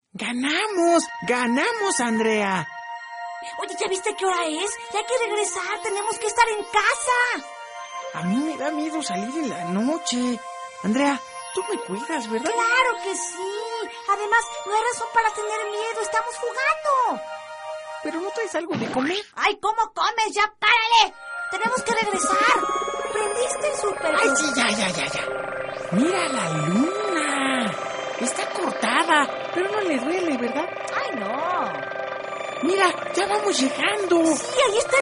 ¡Ganamos! ¡Ganamos, Andrea! Oye, ¿ya viste qué hora es? Ya hay que regresar, tenemos que estar en casa. A mí me da miedo salir en la noche. Andrea, tú me cuidas, ¿verdad? Claro que sí. Además, no hay razón para tener miedo, estamos jugando. ¿Pero no traes algo de comer? ¡Ay, cómo comes! ¡Ya párale! Tenemos que regresar. ¿Prendiste el súper? ¡Ay, sí, ya! ¡Mira la luna! Está cortada, pero no le duele, ¿verdad? ¡Ay, no! ¡Mira, ya vamos llegando! Sí, ahí está